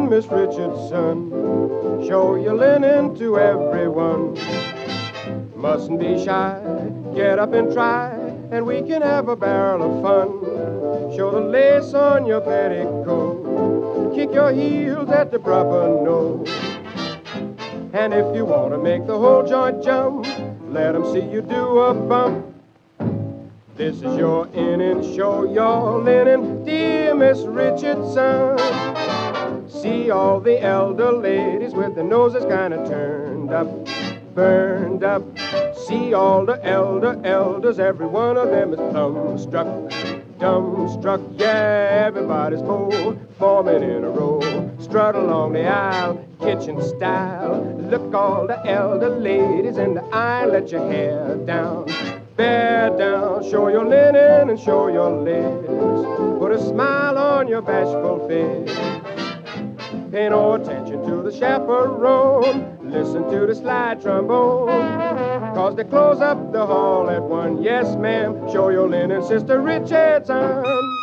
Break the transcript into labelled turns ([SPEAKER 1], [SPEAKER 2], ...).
[SPEAKER 1] Miss Richardson. Show your linen to everyone. Mustn't be shy, get up and try, and we can have a barrel of fun. Show the lace on your petticoat, kick your heels at the proper note. And if you want to make the whole joint jump, let 'em see you do a bump. This is your inning, show your linen, dear Miss Richardson. See all the elder ladies with their noses kind of turned up, burned up. See all the elders, every one of them is plumb-struck, dumbstruck. Yeah, everybody's forming in a row. Strut along the aisle, kitchen style. Look all the elder ladies in the eye, let your hair down, bear down. Show your linen and show your lips. Put a smile on your bashful face. Pay no attention to the chaperone. Listen to the slide trombone. 'Cause they close up the hall at one. Yes, ma'am, show your linen, Sister Richardson.